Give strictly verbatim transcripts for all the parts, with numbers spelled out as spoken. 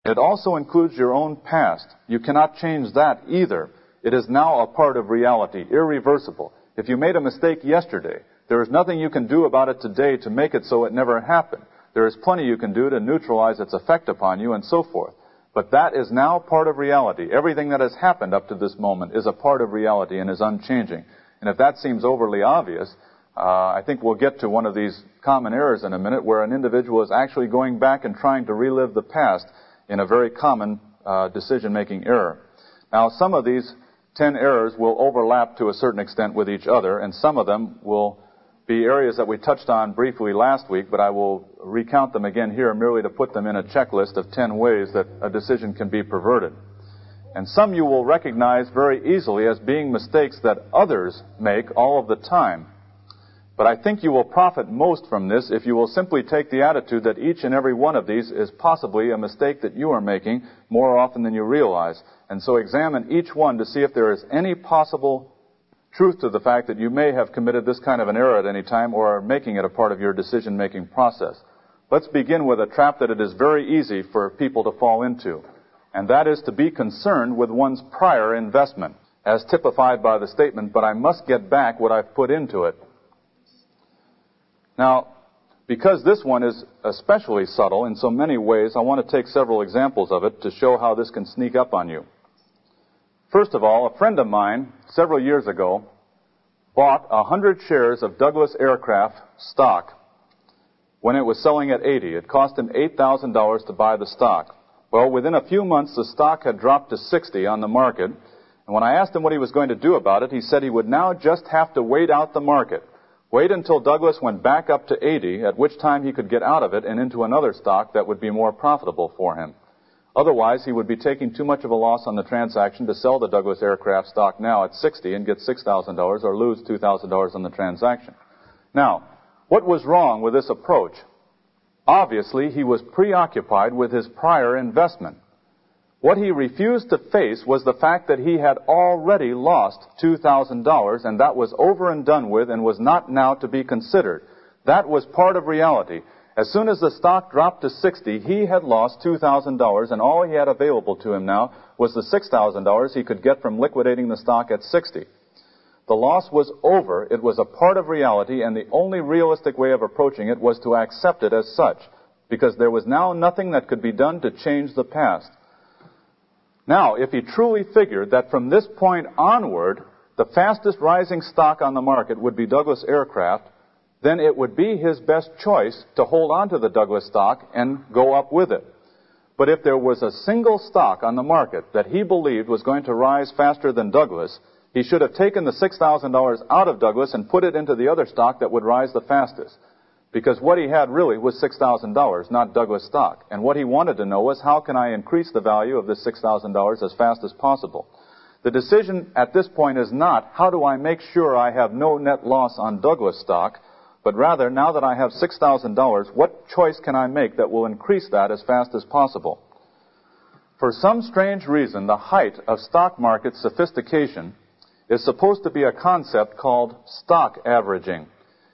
It also includes your own past. You cannot change that either. It is now a part of reality, irreversible. If you made a mistake yesterday, there is nothing you can do about it today to make it so it never happened. There is plenty you can do to neutralize its effect upon you and so forth. But that is now part of reality. Everything that has happened up to this moment is a part of reality and is unchanging. And if that seems overly obvious, uh, I think we'll get to one of these common errors in a minute where an individual is actually going back and trying to relive the past in a very common uh, decision-making error. Now, some of these ten errors will overlap to a certain extent with each other, and some of them will be areas that we touched on briefly last week, but I will recount them again here merely to put them in a checklist of ten ways that a decision can be perverted. And some you will recognize very easily as being mistakes that others make all of the time. But I think you will profit most from this if you will simply take the attitude that each and every one of these is possibly a mistake that you are making more often than you realize. And so examine each one to see if there is any possible truth to the fact that you may have committed this kind of an error at any time or are making it a part of your decision-making process. Let's begin with a trap that it is very easy for people to fall into, and that is to be concerned with one's prior investment, as typified by the statement, "But I must get back what I've put into it." Now, because this one is especially subtle in so many ways, I want to take several examples of it to show how this can sneak up on you. First of all, a friend of mine, several years ago, bought one hundred shares of Douglas Aircraft stock when it was selling at eighty. It cost him eight thousand dollars to buy the stock. Well, within a few months, the stock had dropped to sixty on the market. And when I asked him what he was going to do about it, he said he would now just have to wait out the market. Wait until Douglas went back up to eighty, at which time he could get out of it and into another stock that would be more profitable for him. Otherwise, he would be taking too much of a loss on the transaction to sell the Douglas Aircraft stock now at sixty and get six thousand dollars or lose two thousand dollars on the transaction. Now, what was wrong with this approach? Obviously, he was preoccupied with his prior investment. What he refused to face was the fact that he had already lost two thousand dollars, and that was over and done with and was not now to be considered. That was part of reality. As soon as the stock dropped to sixty, he had lost two thousand dollars, and all he had available to him now was the six thousand dollars he could get from liquidating the stock at sixty. The loss was over. It was a part of reality, and the only realistic way of approaching it was to accept it as such, because there was now nothing that could be done to change the past. Now, if he truly figured that from this point onward, the fastest rising stock on the market would be Douglas Aircraft, then it would be his best choice to hold on to the Douglas stock and go up with it. But if there was a single stock on the market that he believed was going to rise faster than Douglas, he should have taken the six thousand dollars out of Douglas and put it into the other stock that would rise the fastest. Because what he had really was six thousand dollars, not Douglas stock. And what he wanted to know was, how can I increase the value of this six thousand dollars as fast as possible? The decision at this point is not, how do I make sure I have no net loss on Douglas stock? But rather, now that I have six thousand dollars, what choice can I make that will increase that as fast as possible? For some strange reason, the height of stock market sophistication is supposed to be a concept called stock averaging.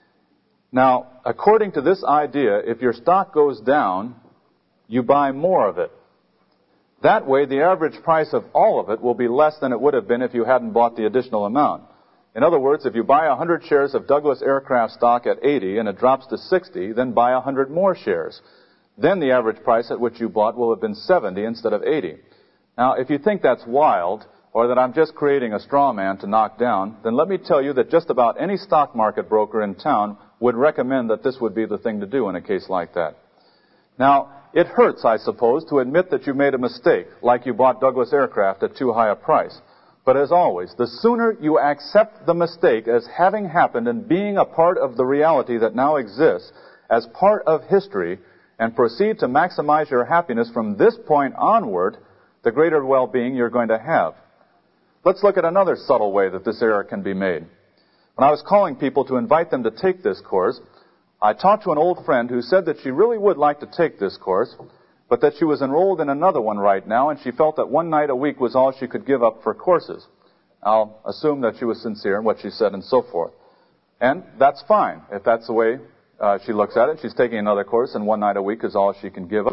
Now, according to this idea, if your stock goes down, you buy more of it. That way, the average price of all of it will be less than it would have been if you hadn't bought the additional amount. In other words, if you buy one hundred shares of Douglas Aircraft stock at eighty and it drops to sixty, then buy one hundred more shares. Then the average price at which you bought will have been seventy instead of eighty. Now, if you think that's wild, or that I'm just creating a straw man to knock down, then let me tell you that just about any stock market broker in town would recommend that this would be the thing to do in a case like that. Now, it hurts, I suppose, to admit that you made a mistake, like you bought Douglas Aircraft at too high a price. But as always, the sooner you accept the mistake as having happened and being a part of the reality that now exists, as part of history, and proceed to maximize your happiness from this point onward, the greater well-being you're going to have. Let's look at another subtle way that this error can be made. When I was calling people to invite them to take this course, I talked to an old friend who said that she really would like to take this course, but that she was enrolled in another one right now, and she felt that one night a week was all she could give up for courses. I'll assume that she was sincere in what she said and so forth. And that's fine. If that's the way uh, she looks at it, she's taking another course, and one night a week is all she can give up.